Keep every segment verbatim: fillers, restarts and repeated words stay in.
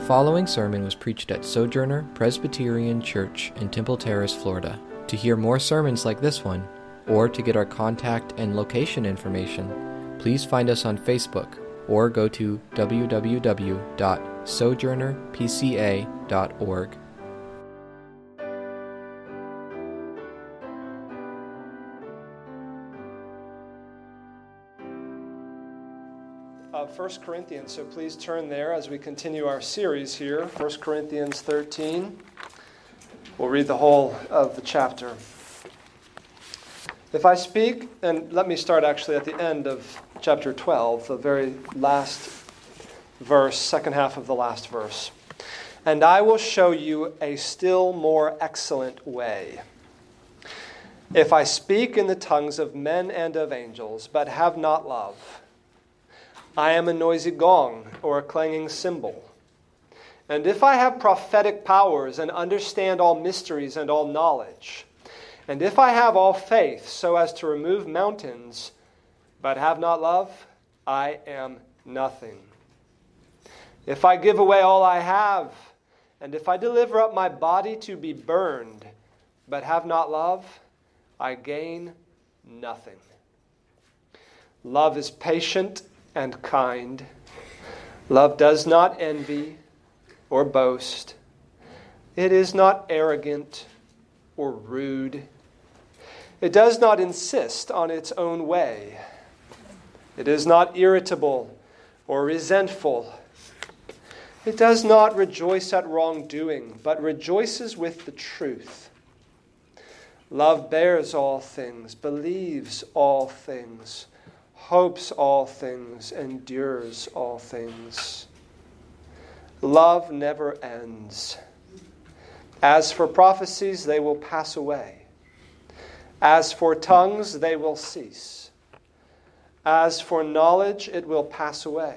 following sermon was preached at Sojourner Presbyterian Church in Temple Terrace, Florida. To hear more sermons like this one, or to get our contact and location information, please find us on Facebook or go to w w w dot sojourner p c a dot org. Uh, First Corinthians, so please turn there as we continue our series here. First Corinthians thirteen. We'll read the whole of the chapter. If I speak, and let me start actually at the end of chapter twelve, the very last verse, second half of the last verse. And I will show you a still more excellent way. If I speak in the tongues of men and of angels, but have not love, I am a noisy gong or a clanging cymbal. And if I have prophetic powers and understand all mysteries and all knowledge, and if I have all faith so as to remove mountains, but have not love, I am nothing. If I give away all I have, and if I deliver up my body to be burned, but have not love, I gain nothing. Love is patient and kind. Love does not envy or boast. It is not arrogant or rude. It does not insist on its own way. It is not irritable or resentful. It does not rejoice at wrongdoing, but rejoices with the truth. Love bears all things, believes all things, hopes all things, endures all things. Love never ends. As for prophecies, they will pass away. As for tongues, they will cease. As for knowledge, it will pass away.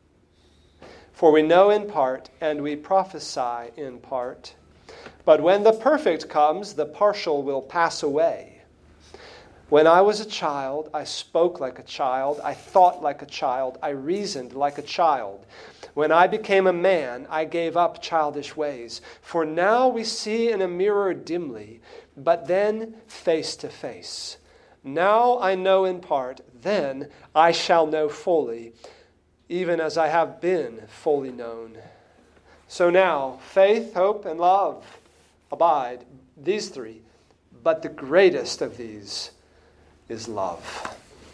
For we know in part, and we prophesy in part. But when the perfect comes, the partial will pass away. When I was a child, I spoke like a child, I thought like a child, I reasoned like a child. When I became a man, I gave up childish ways. For now we see in a mirror dimly, but then face to face. Now I know in part, then I shall know fully, even as I have been fully known. So now, faith, hope, and love abide, these three, but the greatest of these is love.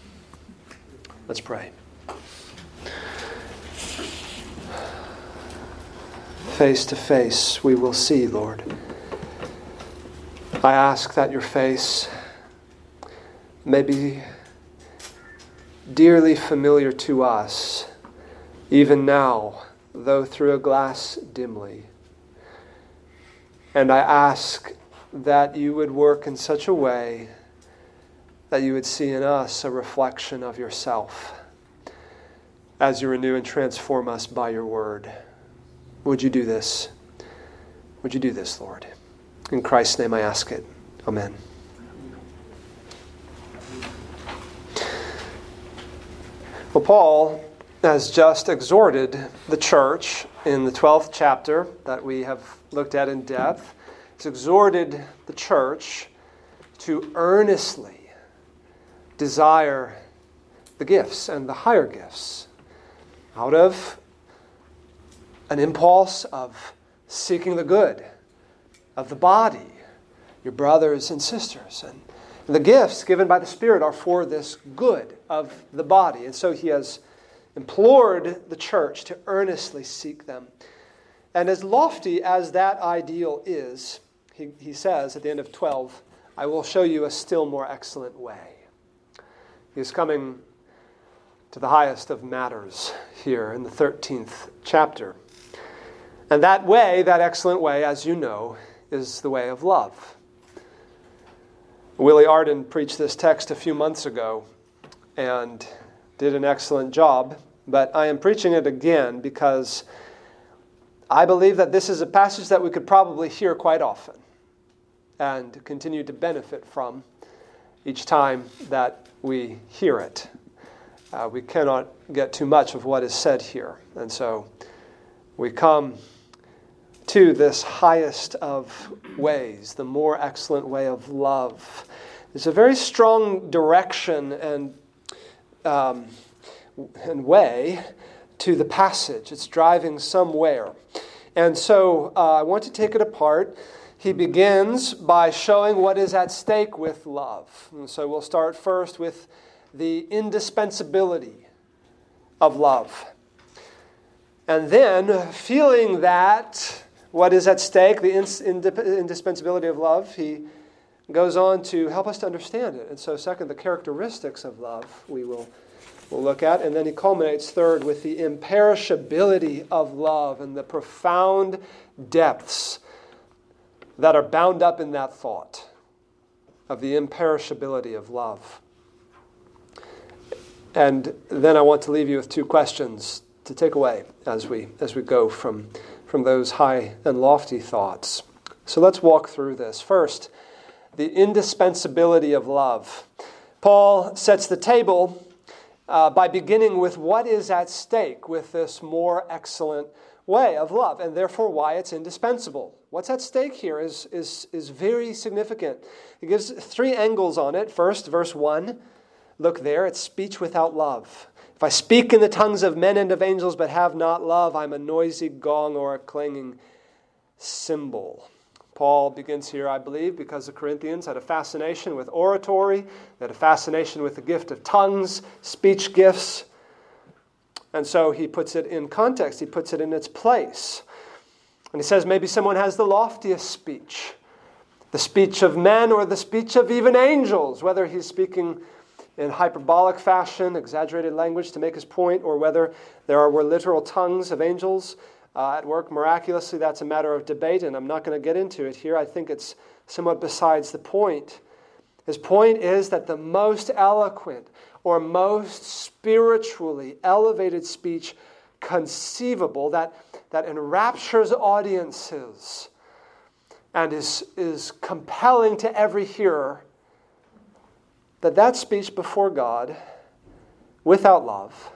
Let's pray. Face to face we will see, Lord. I ask that your face may be dearly familiar to us, even now, though through a glass dimly. And I ask that you would work in such a way that you would see in us a reflection of yourself as you renew and transform us by your word. Would you do this? Would you do this, Lord? In Christ's name I ask it. Amen. Well, Paul has just exhorted the church in the twelfth chapter that we have looked at in depth. He's exhorted the church to earnestly desire the gifts and the higher gifts out of an impulse of seeking the good of the body, your brothers and sisters. And the gifts given by the Spirit are for this good of the body. And so he has implored the church to earnestly seek them. And as lofty as that ideal is, he, he says at the end of twelve, I will show you a still more excellent way. He is coming to the highest of matters here in the thirteenth chapter. And that way, that excellent way, as you know, is the way of love. Willie Arden preached this text a few months ago and did an excellent job, but I am preaching it again because I believe that this is a passage that we could probably hear quite often and continue to benefit from each time that we hear it. Uh, we cannot get too much of what is said here. And so we come to this highest of ways, the more excellent way of love. There's a very strong direction and um, and way to the passage. It's driving somewhere. And so uh, I want to take it apart. He begins by showing what is at stake with love. And so we'll start first with the indispensability of love. And then, feeling that what is at stake, the ins- indip- indispensability of love, he goes on to help us to understand it. And so second, the characteristics of love we will we'll look at. And then he culminates third with the imperishability of love and the profound depths that are bound up in that thought of the imperishability of love. And then I want to leave you with two questions to take away as we as we go from, from those high and lofty thoughts. So let's walk through this. First, the indispensability of love. Paul sets the table uh, by beginning with what is at stake with this more excellent way of love, and therefore why it's indispensable. What's at stake here is, is, is very significant. He gives three angles on it. First, verse one, look there, it's speech without love. If I speak in the tongues of men and of angels but have not love, I'm a noisy gong or a clanging cymbal. Paul begins here, I believe, because the Corinthians had a fascination with oratory, they had a fascination with the gift of tongues, speech gifts. And so he puts it in context, he puts it in its place. And he says maybe someone has the loftiest speech, the speech of men or the speech of even angels, whether he's speaking in hyperbolic fashion, exaggerated language to make his point, or whether there are, were literal tongues of angels uh, at work miraculously. That's a matter of debate, and I'm not going to get into it here. I think it's somewhat besides the point. His point is that the most eloquent or most spiritually elevated speech conceivable, that, that enraptures audiences and is, is compelling to every hearer, that that speech before God, without love,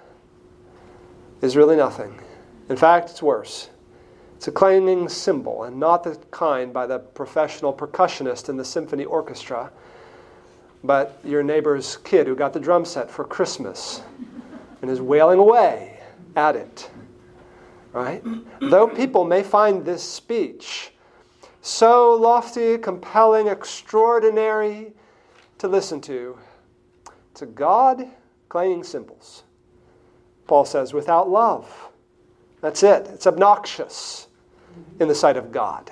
is really nothing. In fact, it's worse. It's a clanging cymbal, and not the kind by the professional percussionist in the symphony orchestra, but your neighbor's kid who got the drum set for Christmas and is wailing away at it. Right? Though people may find this speech so lofty, compelling, extraordinary to listen to, to God, clanging cymbals. Paul says, without love. That's it. It's obnoxious in the sight of God.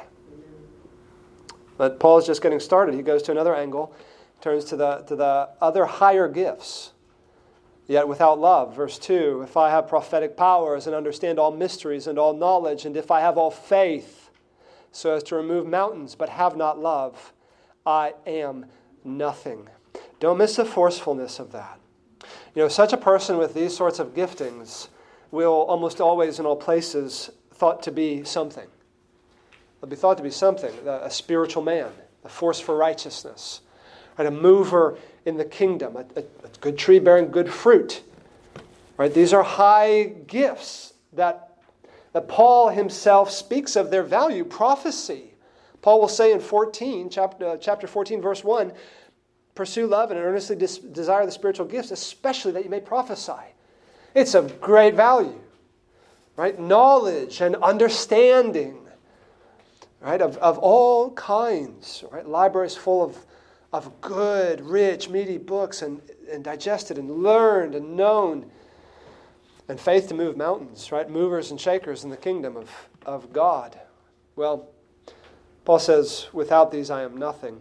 But Paul's just getting started. He goes to another angle, turns to the, to the other higher gifts. Yet without love, verse two, if I have prophetic powers and understand all mysteries and all knowledge, and if I have all faith so as to remove mountains, but have not love, I am nothing. Don't miss the forcefulness of that. You know, such a person with these sorts of giftings will almost always in all places thought to be something. They'll be thought to be something, a spiritual man, a force for righteousness, right? A mover in the kingdom, a, a, a good tree bearing good fruit. Right? These are high gifts that, that Paul himself speaks of their value. Prophecy. Paul will say in fourteen, chapter, uh, chapter fourteen, verse one, pursue love and earnestly dis- desire the spiritual gifts, especially that you may prophesy. It's of great value. Right? Knowledge and understanding. Right? Of, of all kinds. Right? Libraries full of, of good, rich, meaty books and, and digested and learned and known. And faith to move mountains. Right? Movers and shakers in the kingdom of, of God. Well, Paul says, without these I am nothing.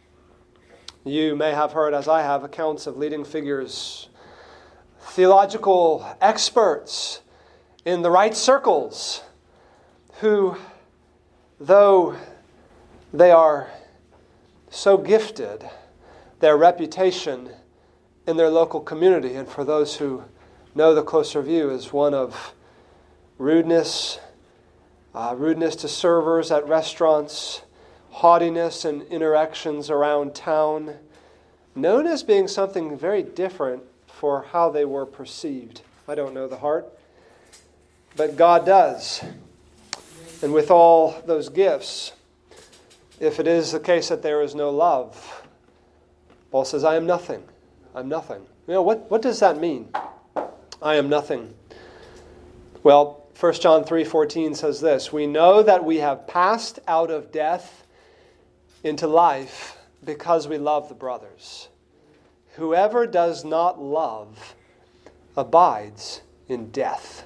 You may have heard, as I have, accounts of leading figures, theological experts in the right circles, who, though they are so gifted, their reputation in their local community, and for those who know the closer view, is one of rudeness, uh, rudeness to servers at restaurants, haughtiness and interactions around town, known as being something very different for how they were perceived. I don't know the heart, but God does. And with all those gifts, if it is the case that there is no love, Paul says, I am nothing. I'm nothing. You know, what, what does that mean? I am nothing. Well, First John three fourteen says this, we know that we have passed out of death into life because we love the brothers. Whoever does not love abides in death.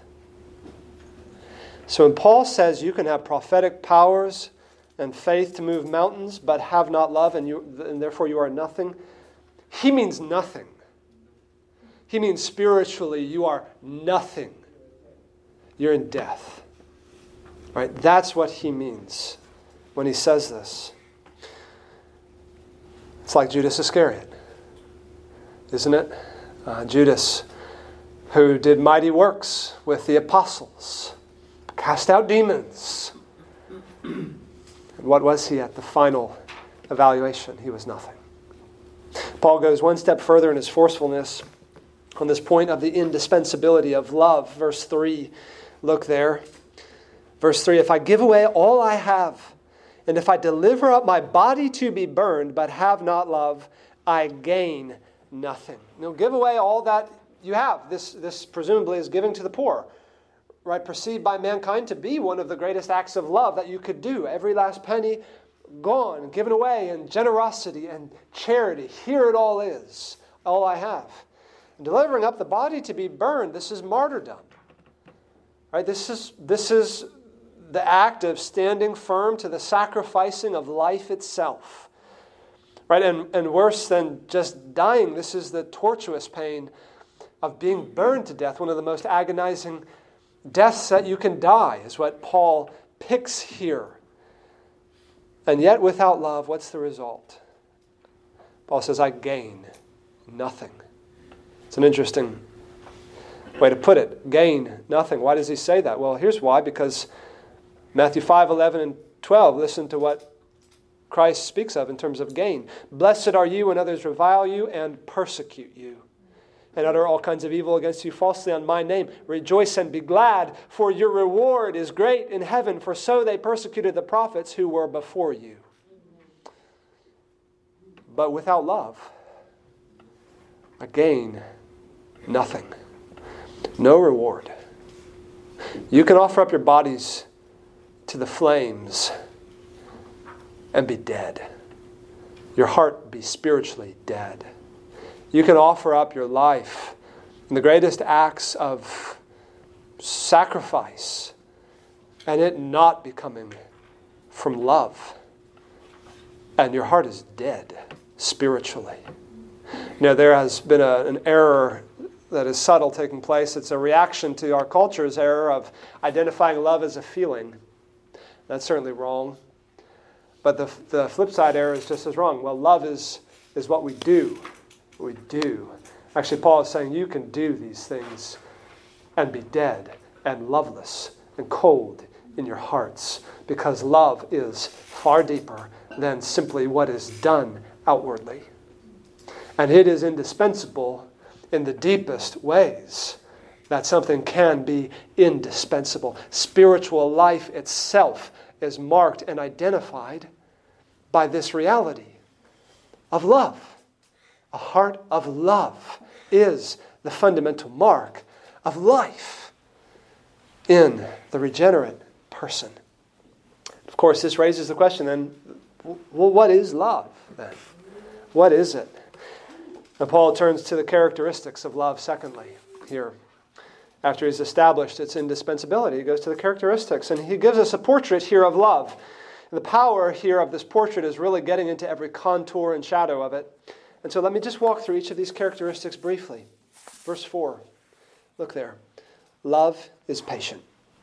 So when Paul says you can have prophetic powers and faith to move mountains, but have not love, and, you, and therefore you are nothing, he means nothing. He means spiritually you are nothing. You're in death. Right? That's what he means when he says this. It's like Judas Iscariot, isn't it? Uh, Judas, who did mighty works with the apostles, cast out demons. And what was he at the final evaluation? He was nothing. Paul goes one step further in his forcefulness on this point of the indispensability of love. Verse three, look there. Verse three, if I give away all I have, and if I deliver up my body to be burned, but have not love, I gain nothing. You know, give away all that you have. This, this presumably is giving to the poor, right? Perceived by mankind to be one of the greatest acts of love that you could do. Every last penny gone, given away in generosity and charity. Here it all is, all I have. And delivering up the body to be burned, this is martyrdom. Right? This is, this is the act of standing firm to the sacrificing of life itself. Right? And, and worse than just dying, this is the tortuous pain of being burned to death. One of the most agonizing deaths that you can die is what Paul picks here. And yet without love, what's the result? Paul says, I gain nothing. It's an interesting way to put it. Gain nothing. Why does he say that? Well, here's why. Because Matthew five, eleven, and twelve, listen to what Christ speaks of in terms of gain. Blessed are you when others revile you and persecute you, and utter all kinds of evil against you falsely on my name. Rejoice and be glad, for your reward is great in heaven, for so they persecuted the prophets who were before you. But without love, I gain nothing. No reward. You can offer up your bodies to the flames and be dead. Your heart be spiritually dead. You can offer up your life in the greatest acts of sacrifice and it not be coming from love. And your heart is dead spiritually. You know, there has been a, an error that is subtle taking place. It's a reaction to our culture's error of identifying love as a feeling. That's certainly wrong. But the, the flip side error is just as wrong. Well, love is, is what we do. We do. Actually, Paul is saying you can do these things and be dead and loveless and cold in your hearts, because love is far deeper than simply what is done outwardly. And it is indispensable in the deepest ways that something can be indispensable. Spiritual life itself is marked and identified by this reality of love. A heart of love is the fundamental mark of life in the regenerate person. Of course, this raises the question then, well, what is love then? What is it? And Paul turns to the characteristics of love, secondly, here. After he's established its indispensability, he goes to the characteristics, and he gives us a portrait here of love. And the power here of this portrait is really getting into every contour and shadow of it. And so let me just walk through each of these characteristics briefly. Verse four, look there. Love is patient.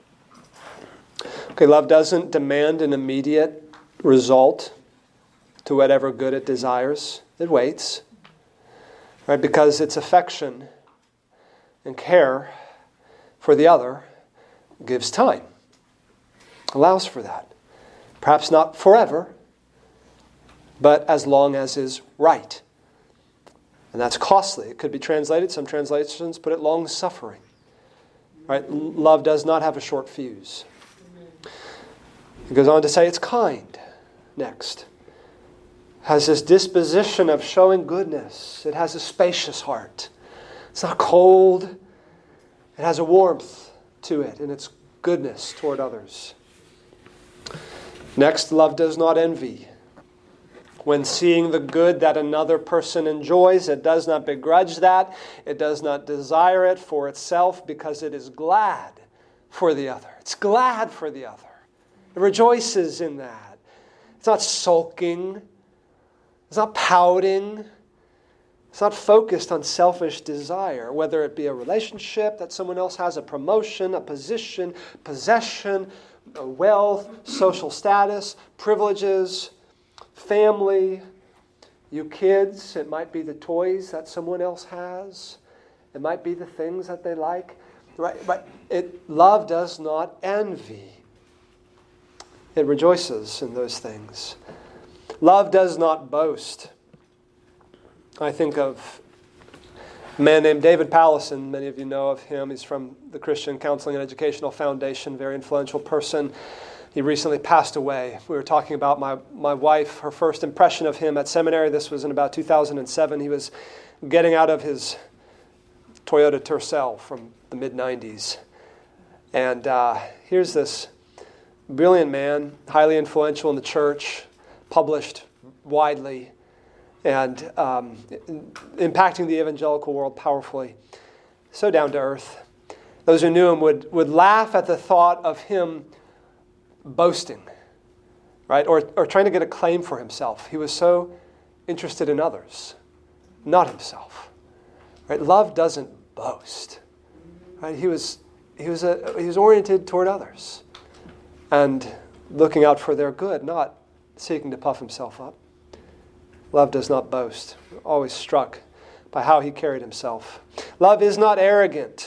Okay, love doesn't demand an immediate result to whatever good it desires. It waits. Right, because its affection and care for the other gives time, allows for that. Perhaps not forever, but as long as is right. And that's costly. It could be translated, some translations put it long-suffering. Right? Love does not have a short fuse. He goes on to say it's kind next. Has this disposition of showing goodness. It has a spacious heart. It's not cold. It has a warmth to it in its goodness toward others. Next, love does not envy. When seeing the good that another person enjoys, it does not begrudge that. It does not desire it for itself because it is glad for the other. It's glad for the other. It rejoices in that. It's not sulking. It's not pouting. It's not focused on selfish desire, whether it be a relationship that someone else has, a promotion, a position, possession, a wealth, social status, privileges, family, you kids. It might be the toys that someone else has. It might be the things that they like. Right? But it, love does not envy. It rejoices in those things. Love does not boast. I think of a man named David Pallison. Many of you know of him. He's from the Christian Counseling and Educational Foundation, very influential person. He recently passed away. We were talking about my, my wife, her first impression of him at seminary. This was in about two thousand seven. He was getting out of his Toyota Tercel from the mid nineties. And uh, here's this brilliant man, highly influential in the church, published widely, and um, impacting the evangelical world powerfully. So down to earth. Those who knew him would, would laugh at the thought of him boasting, right? Or, or trying to get a claim for himself. He was so interested in others, not himself. Right? Love doesn't boast. Right? He was he was a, he was oriented toward others and looking out for their good, not seeking to puff himself up. Love does not boast. Always struck by how he carried himself. Love is not arrogant.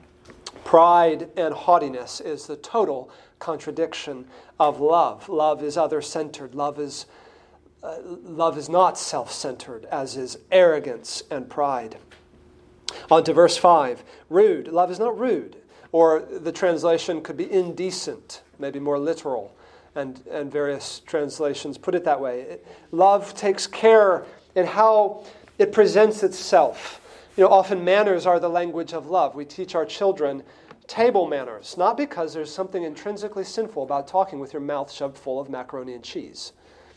Pride and haughtiness is the total contradiction of love. Love is other-centered. Love is uh, love is not self-centered, as is arrogance and pride. On to verse five. Rude. Love is not rude. Or the translation could be indecent, maybe more literal. And, and various translations put it that way. It, love takes care in how it presents itself. You know, often manners are the language of love. We teach our children table manners, not because there's something intrinsically sinful about talking with your mouth shoved full of macaroni and cheese.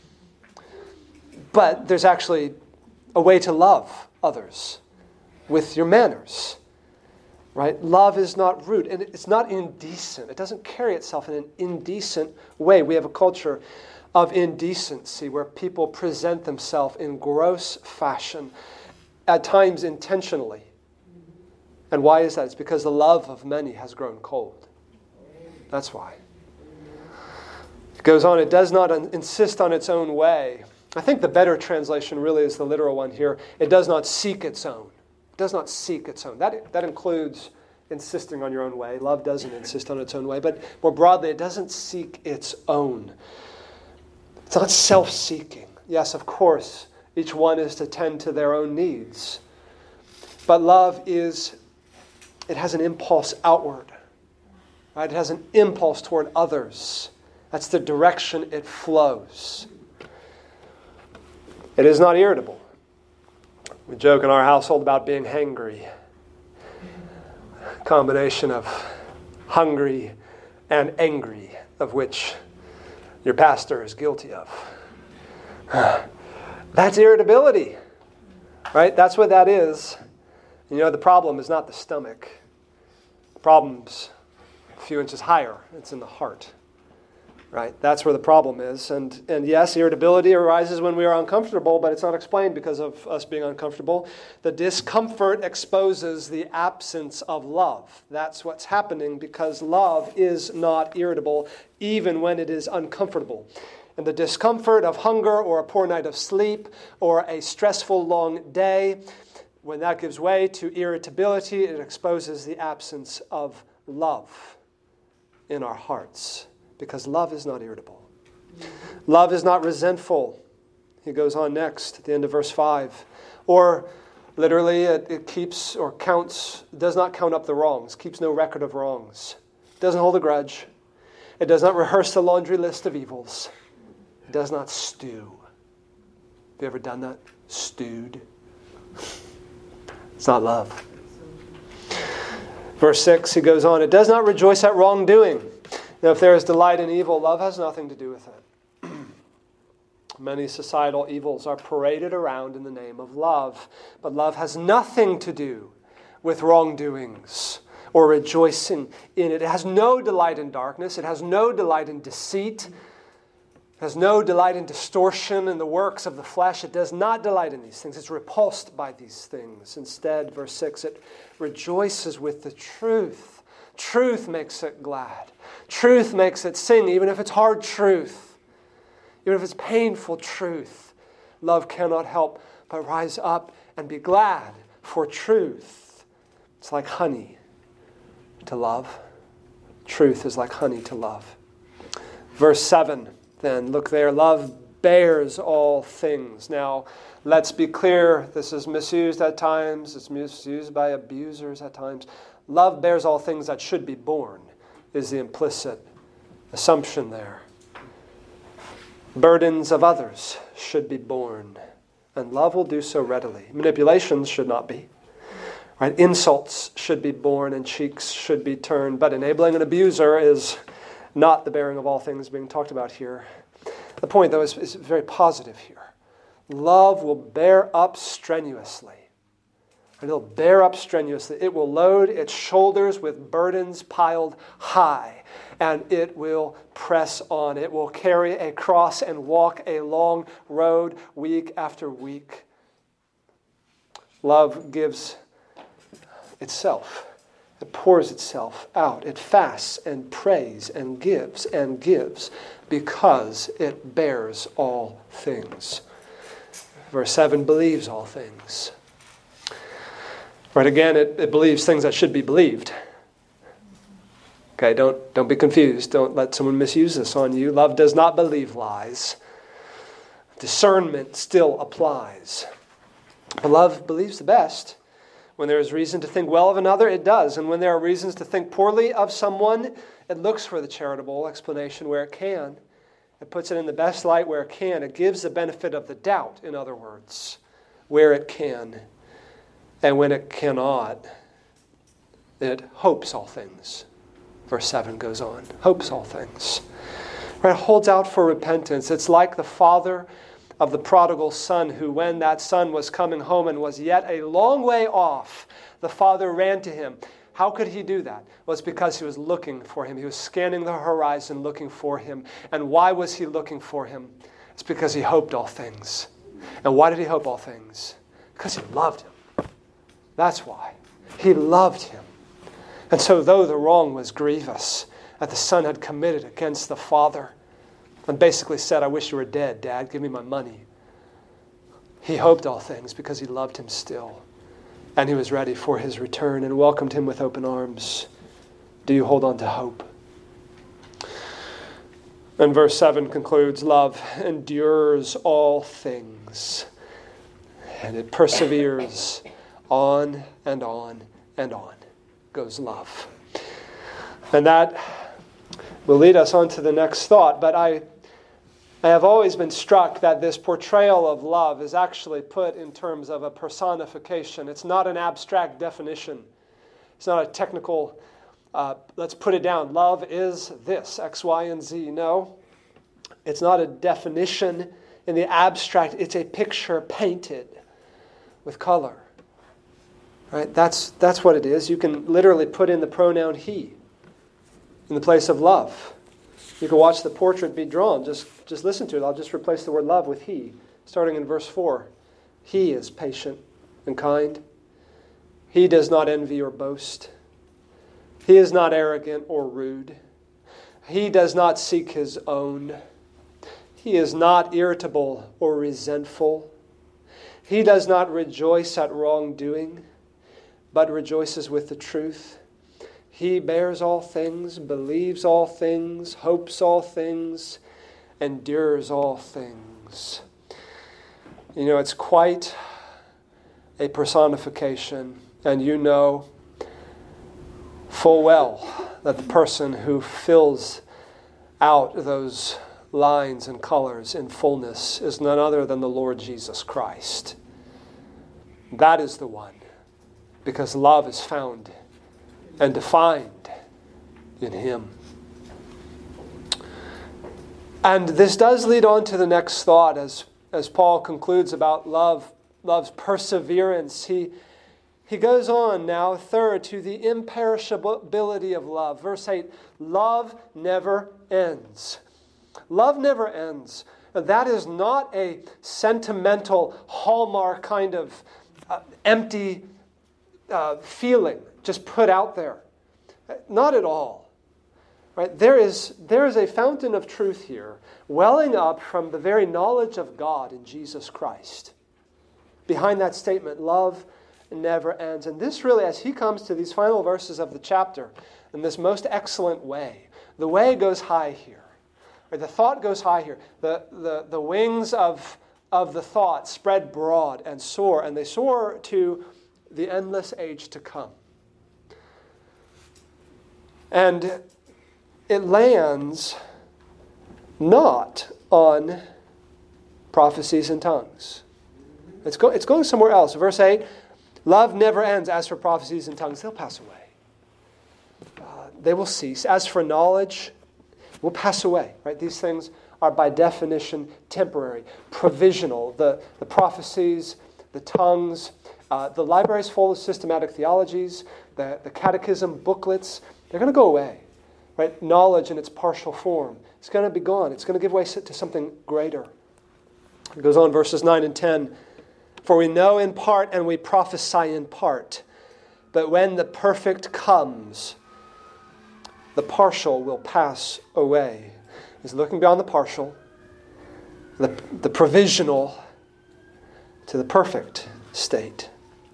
But there's actually a way to love others with your manners. Right? Love is not rude, and it's not indecent. It doesn't carry itself in an indecent way. We have a culture of indecency where people present themselves in gross fashion, at times intentionally. And why is that? It's because the love of many has grown cold. That's why. It goes on, it does not insist on its own way. I think the better translation really is the literal one here. It does not seek its own. Does not seek its own. That, that includes insisting on your own way. Love doesn't insist on its own way. But more broadly, it doesn't seek its own. It's not self-seeking. Yes, of course, each one is to tend to their own needs. But love is, it has an impulse outward. Right? It has an impulse toward others. That's the direction it flows. It is not irritable. We joke in our household about being hangry. Combination of hungry and angry, of which your pastor is guilty of. That's irritability, right? That's what that is. You know, the problem is not the stomach. The problem's a few inches higher. It's in the heart. Right? That's where the problem is. And and yes, irritability arises when we are uncomfortable, but it's not explained because of us being uncomfortable. The discomfort exposes the absence of love. That's what's happening because love is not irritable, even when it is uncomfortable. And the discomfort of hunger or a poor night of sleep or a stressful long day, when that gives way to irritability, it exposes the absence of love in our hearts. Because love is not irritable. Love is not resentful. He goes on next at the end of verse five. Or literally it, it keeps or counts, does not count up the wrongs, keeps no record of wrongs. Doesn't hold a grudge. It does not rehearse the laundry list of evils. It does not stew. Have you ever done that? Stewed. It's not love. Verse six, he goes on, it does not rejoice at wrongdoing. Now, if there is delight in evil, love has nothing to do with it. Many societal evils are paraded around in the name of love, but love has nothing to do with wrongdoings or rejoicing in it. It has no delight in darkness. It has no delight in deceit. It has no delight in distortion and the works of the flesh. It does not delight in these things. It's repulsed by these things. Instead, verse six, it rejoices with the truth. Truth makes it glad. Truth makes it sing, even if it's hard truth. Even if it's painful truth. Love cannot help but rise up and be glad for truth. It's like honey to love. Truth is like honey to love. Verse seven. Then, look there, love bears all things. Now, let's be clear, this is misused at times, it's misused by abusers at times. Love bears all things that should be borne, is the implicit assumption there. Burdens of others should be borne, and love will do so readily. Manipulations should not be. Right? Insults should be borne and cheeks should be turned, but enabling an abuser is not the bearing of all things being talked about here. The point, though, is, is very positive here. Love will bear up strenuously. And it'll bear up strenuously. It will load its shoulders with burdens piled high. And it will press on. It will carry a cross and walk a long road week after week. Love gives itself. It pours itself out. It fasts and prays and gives and gives because it bears all things. Verse seven, believes all things. Right, again, it, it believes things that should be believed. Okay, don't, don't be confused. Don't let someone misuse this on you. Love does not believe lies. Discernment still applies. But love believes the best. When there is reason to think well of another, it does. And when there are reasons to think poorly of someone, it looks for the charitable explanation where it can. It puts it in the best light where it can. It gives the benefit of the doubt, in other words, where it can. And when it cannot, it hopes all things. Verse seven goes on. Hopes all things. Right? Holds out for repentance. It's like the father of the prodigal son, who when that son was coming home and was yet a long way off, the father ran to him. How could he do that? Well, it's because he was looking for him. He was scanning the horizon looking for him. And why was he looking for him? It's because he hoped all things. And why did he hope all things? Because he loved him. That's why. He loved him. And so though the wrong was grievous that the son had committed against the father, and basically said, I wish you were dead, Dad. Give me my money. He hoped all things because he loved him still. And he was ready for his return and welcomed him with open arms. Do you hold on to hope? And verse seven concludes, love endures all things. And it perseveres on and on and on goes love. And that will lead us on to the next thought. But I I have always been struck that this portrayal of love is actually put in terms of a personification. It's not an abstract definition. It's not a technical, uh, let's put it down. Love is this, X, Y, and Z. No, it's not a definition in the abstract. It's a picture painted with color. Right? That's, that's what it is. You can literally put in the pronoun he in the place of love. You can watch the portrait be drawn. Just, just listen to it. I'll just replace the word love with he, starting in verse four. He is patient and kind. He does not envy or boast. He is not arrogant or rude. He does not seek his own. He is not irritable or resentful. He does not rejoice at wrongdoing, but rejoices with the truth. He bears all things, believes all things, hopes all things, endures all things. You know, it's quite a personification, and you know full well that the person who fills out those lines and colors in fullness is none other than the Lord Jesus Christ. That is the one, because love is found and defined in Him. And this does lead on to the next thought as, as Paul concludes about love, love's perseverance. He, he goes on now, third, to the imperishability of love. Verse eight, love never ends. Love never ends. That is not a sentimental hallmark kind of uh, empty uh, feeling just put out there. Not at all. Right? There is, there is a fountain of truth here, welling up from the very knowledge of God in Jesus Christ. Behind that statement, love never ends. And this really, as he comes to these final verses of the chapter, in this most excellent way, the way goes high here. Right? The thought goes high here. The, the, the wings of, of the thought spread broad and soar, and they soar to the endless age to come. And it lands not on prophecies and tongues. It's, go, it's going somewhere else. Verse eight, love never ends. As for prophecies and tongues, they'll pass away. Uh, they will cease. As for knowledge, it will pass away. Right? These things are by definition temporary, provisional. The, the prophecies, the tongues, uh, the library is full of systematic theologies, the, the catechism booklets, they're going to go away. Right? Knowledge in its partial form, it's going to be gone. It's going to give way to something greater. It goes on, verses nine and ten. For we know in part and we prophesy in part. But when the perfect comes, the partial will pass away. He's looking beyond the partial, the, the provisional, to the perfect state.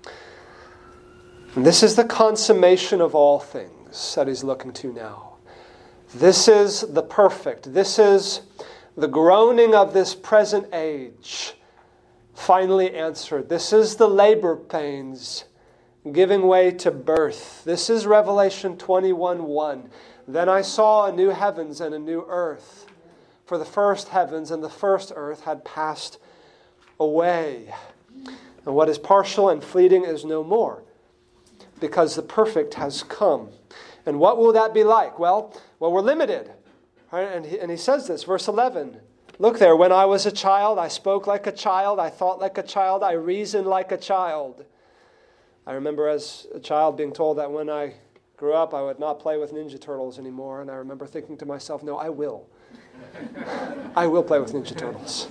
And this is the consummation of all things that he's looking to now. This is the perfect. This is the groaning of this present age finally answered. This is the labor pains giving way to birth. This is Revelation twenty-one one. Then I saw a new heavens and a new earth. For the first heavens and the first earth had passed away. And what is partial and fleeting is no more, because the perfect has come. And what will that be like? Well, well, we're limited. Right? And, he, and he says this, verse eleven. Look there, when I was a child, I spoke like a child, I thought like a child, I reasoned like a child. I remember as a child being told that when I grew up, I would not play with Ninja Turtles anymore. And I remember thinking to myself, no, I will. I will play with Ninja Turtles.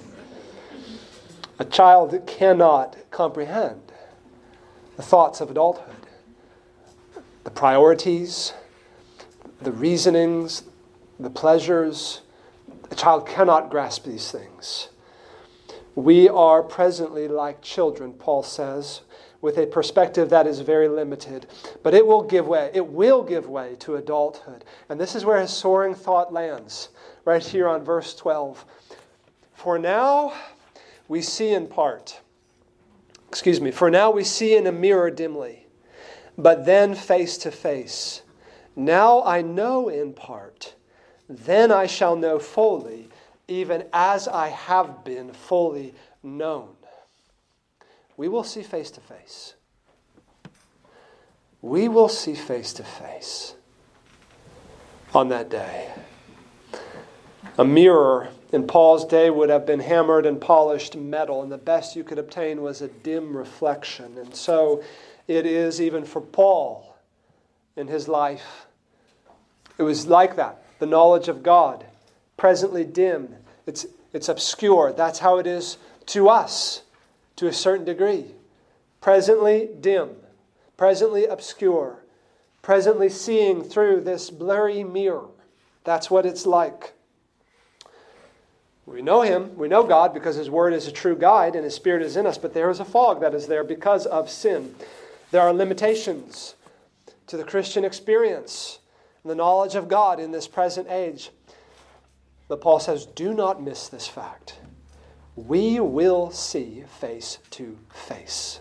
A child cannot comprehend the thoughts of adulthood, the priorities, the reasonings, the pleasures. A child cannot grasp these things. We are presently like children, Paul says, with a perspective that is very limited. But it will give way. It will give way to adulthood. And this is where his soaring thought lands, right here on verse twelve. For now we see in part. Excuse me. For now we see in a mirror dimly, but then face to face. Now I know in part. Then I shall know fully, even as I have been fully known. We will see face to face. We will see face to face on that day. A mirror in Paul's day would have been hammered and polished metal, and the best you could obtain was a dim reflection. And so it is even for Paul in his life. It was like that. The knowledge of God, presently dim. It's, it's obscure. That's how it is to us, to a certain degree. Presently dim, presently obscure, presently seeing through this blurry mirror. That's what it's like. We know Him, we know God because His Word is a true guide and His Spirit is in us, but there is a fog that is there because of sin. There are limitations to the Christian experience and the knowledge of God in this present age. But Paul says, do not miss this fact. We will see face to face.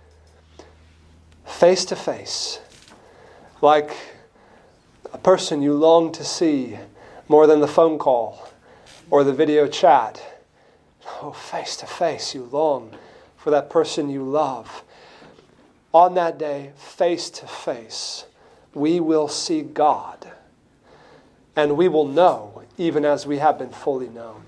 Face to face. Like a person you long to see more than the phone call or the video chat. Oh, face to face, you long for that person you love. On that day, face to face, we will see God, and we will know even as we have been fully known.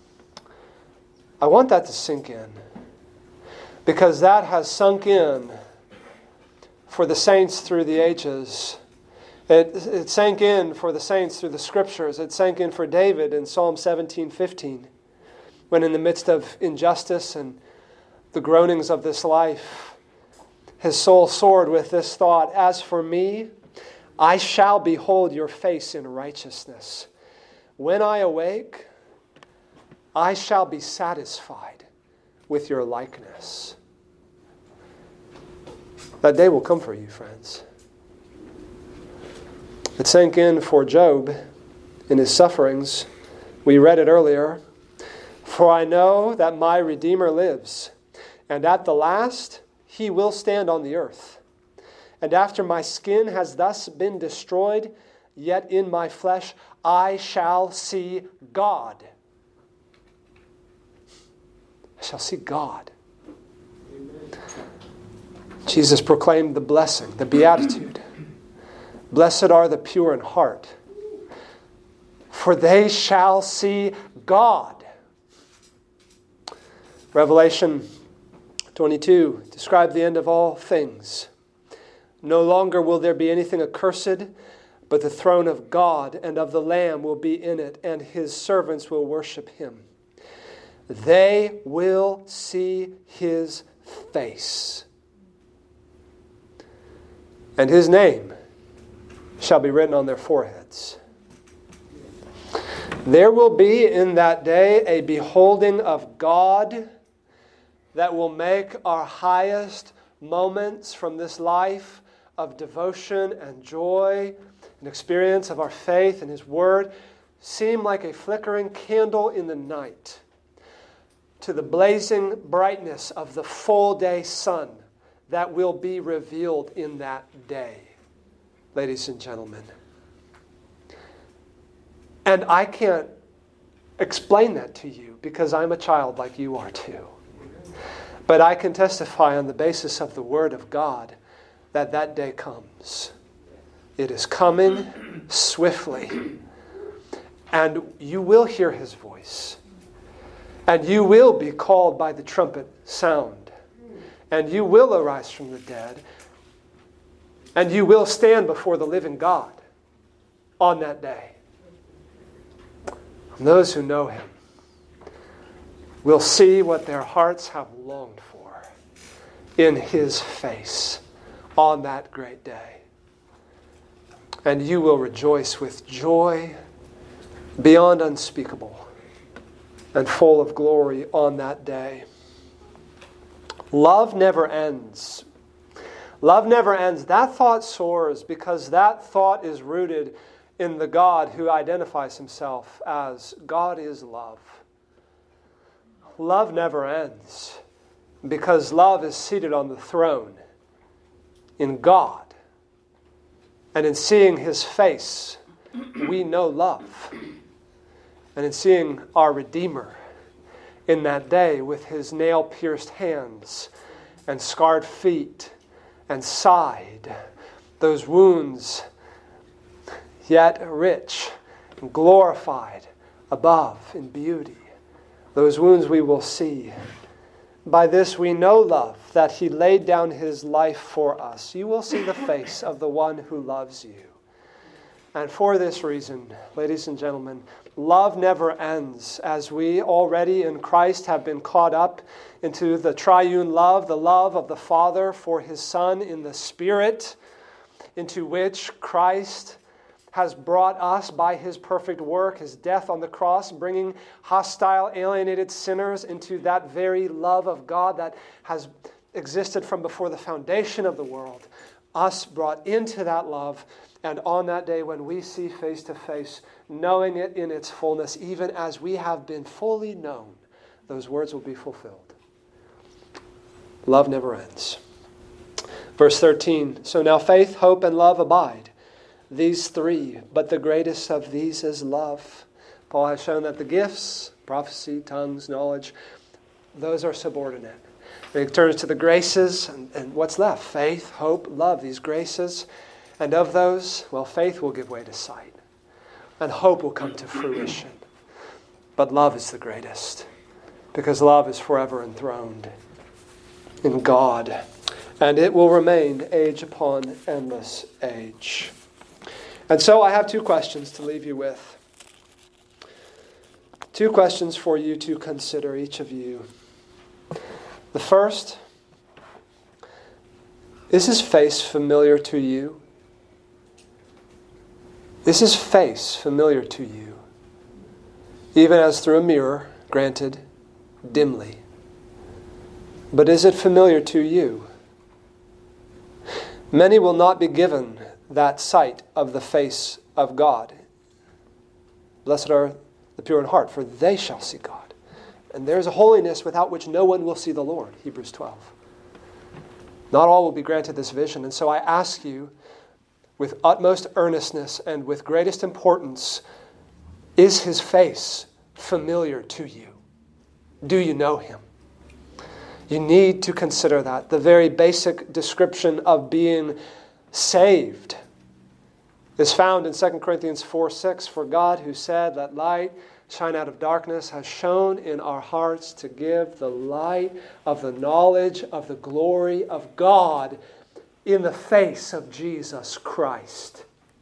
I want that to sink in, because that has sunk in for the saints through the ages. It, it sank in for the saints through the Scriptures. It sank in for David in Psalm seventeen fifteen, when in the midst of injustice and the groanings of this life, his soul soared with this thought, "As for me, I shall behold your face in righteousness. When I awake, I shall be satisfied with your likeness." That day will come for you, friends. It sank in for Job in his sufferings. We read it earlier. "For I know that my Redeemer lives, and at the last he will stand on the earth. And after my skin has thus been destroyed, yet in my flesh I shall see God." I shall see God. Amen. Jesus proclaimed the blessing, the beatitude. "Blessed are the pure in heart, for they shall see God." Revelation twenty-two describes the end of all things. "No longer will there be anything accursed, but the throne of God and of the Lamb will be in it, and his servants will worship him. They will see his face, and his name shall be written on their foreheads." There will be in that day a beholding of God that will make our highest moments from this life of devotion and joy and experience of our faith and his word seem like a flickering candle in the night to the blazing brightness of the full day sun that will be revealed in that day, ladies and gentlemen. And I can't explain that to you because I'm a child like you are too. But I can testify on the basis of the Word of God that that day comes. It is coming swiftly. And you will hear his voice. And you will be called by the trumpet sound. And you will arise from the dead. And you will stand before the living God on that day. And those who know him will see what their hearts have longed for in his face on that great day. And you will rejoice with joy beyond unspeakable and full of glory on that day. Love never ends. Love never ends. That thought soars because that thought is rooted in the God who identifies himself as God is love. Love never ends because love is seated on the throne in God. And in seeing his face, we know love. And in seeing our Redeemer in that day with his nail-pierced hands and scarred feet and side, those wounds yet rich and glorified above in beauty. Those wounds we will see. By this we know love, that he laid down his life for us. You will see the face of the one who loves you. And for this reason, ladies and gentlemen, love never ends, as we already in Christ have been caught up into the triune love, the love of the Father for his Son in the Spirit, into which Christ has brought us by his perfect work, his death on the cross, bringing hostile, alienated sinners into that very love of God that has existed from before the foundation of the world. Us brought into that love, and on that day when we see face to face, knowing it in its fullness, even as we have been fully known, those words will be fulfilled. Love never ends. Verse thirteen, so now faith, hope, and love abide. These three, but the greatest of these is love. Paul has shown that the gifts, prophecy, tongues, knowledge, those are subordinate. He turns to the graces, and, and what's left? Faith, hope, love, these graces. And of those, well, faith will give way to sight. And hope will come to fruition. But love is the greatest. Because love is forever enthroned in God. And it will remain age upon endless age. And so I have two questions to leave you with. Two questions for you to consider, each of you. The first, is his face familiar to you? Is his face familiar to you? Even as through a mirror, granted, dimly. But is it familiar to you? Many will not be given that sight of the face of God. Blessed are the pure in heart, for they shall see God. And there is a holiness without which no one will see the Lord, Hebrews twelve. Not all will be granted this vision. And so I ask you, with utmost earnestness and with greatest importance, is his face familiar to you? Do you know him? You need to consider that. The very basic description of being saved is found in Second Corinthians four six. For God, who said, "Let light shine out of darkness," has shone in our hearts to give the light of the knowledge of the glory of God in the face of Jesus Christ.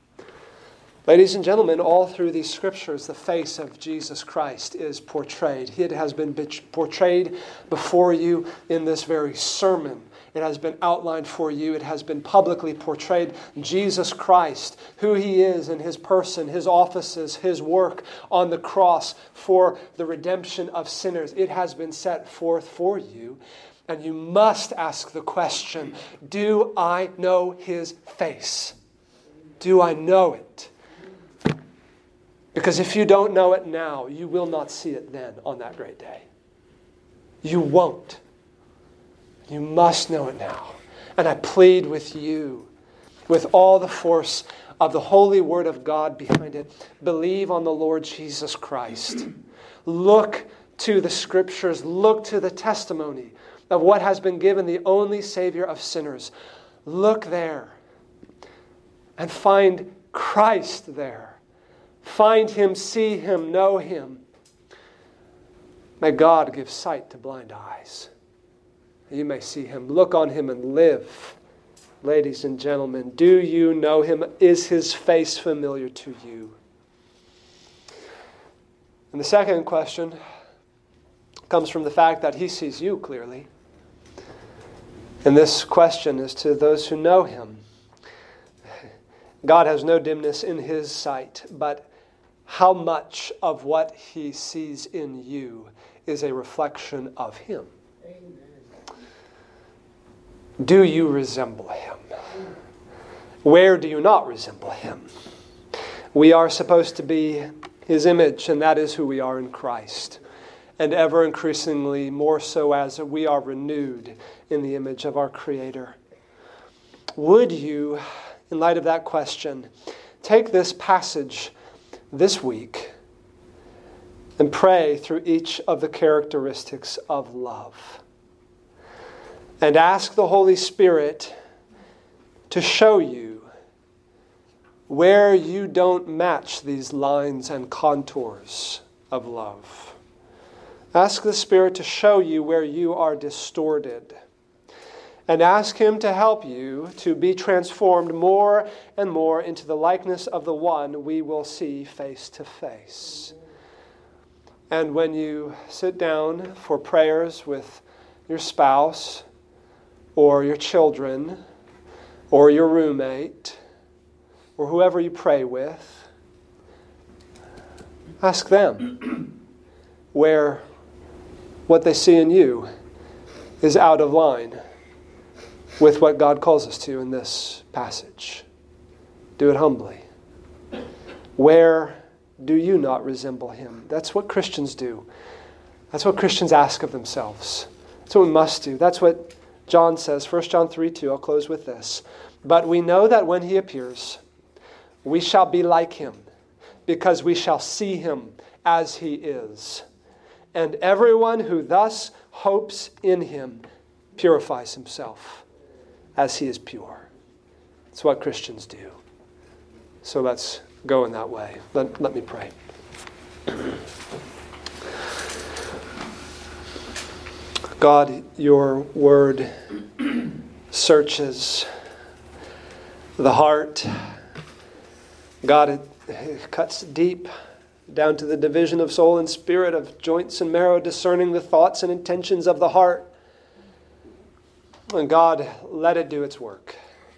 Ladies and gentlemen, all through these scriptures, the face of Jesus Christ is portrayed. It has been portrayed before you in this very sermon. It has been outlined for you. It has been publicly portrayed. Jesus Christ, who he is in his person, his offices, his work on the cross for the redemption of sinners. It has been set forth for you. And you must ask the question, do I know his face? Do I know it? Because if you don't know it now, you will not see it then on that great day. You won't. You must know it now. And I plead with you, with all the force of the holy word of God behind it, believe on the Lord Jesus Christ. Look to the scriptures. Look to the testimony of what has been given, the only Savior of sinners. Look there and find Christ there. Find him, see him, know him. May God give sight to blind eyes. You may see him. Look on him and live. Ladies and gentlemen, do you know him? Is his face familiar to you? And the second question comes from the fact that he sees you clearly. And this question is to those who know him. God has no dimness in his sight, but how much of what he sees in you is a reflection of him? Amen. Do you resemble him? Where do you not resemble him? We are supposed to be his image, and that is who we are in Christ. And ever increasingly more so as we are renewed in the image of our Creator. Would you, in light of that question, take this passage this week and pray through each of the characteristics of love? And ask the Holy Spirit to show you where you don't match these lines and contours of love. Ask the Spirit to show you where you are distorted. And ask him to help you to be transformed more and more into the likeness of the one we will see face to face. And when you sit down for prayers with your spouse or your children or your roommate or whoever you pray with, ask them where what they see in you is out of line with what God calls us to in this passage. Do it humbly. Where do you not resemble him? That's what Christians do. That's what Christians ask of themselves. That's what we must do. That's what John says, First John three two. I'll close with this. But we know that when he appears, we shall be like him, because we shall see him as he is. And everyone who thus hopes in him purifies himself as he is pure. It's what Christians do. So let's go in that way. Let, let me pray. God, your word searches the heart. God, it, it cuts deep down to the division of soul and spirit, of joints and marrow, discerning the thoughts and intentions of the heart. And God, let it do its work.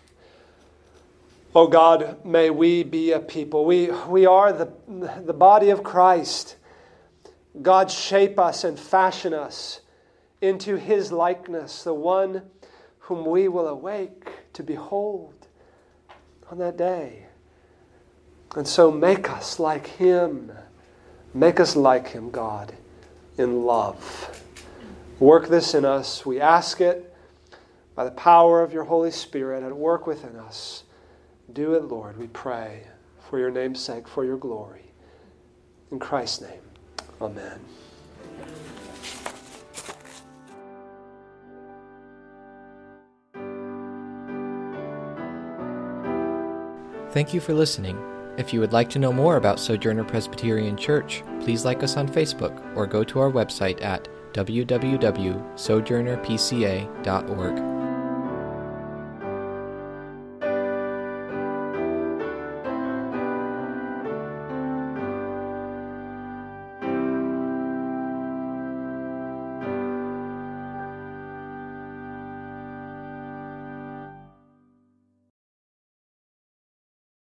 Oh God, may we be a people. We, we are the, the body of Christ. God, shape us and fashion us into his likeness, the one whom we will awake to behold on that day. And so make us like him. Make us like him, God, in love. Work this in us. We ask it by the power of your Holy Spirit at work within us. Do it, Lord, we pray, for your name's sake, for your glory. In Christ's name, amen. Thank you for listening. If you would like to know more about Sojourner Presbyterian Church, please like us on Facebook or go to our website at w w w dot sojourner p c a dot org.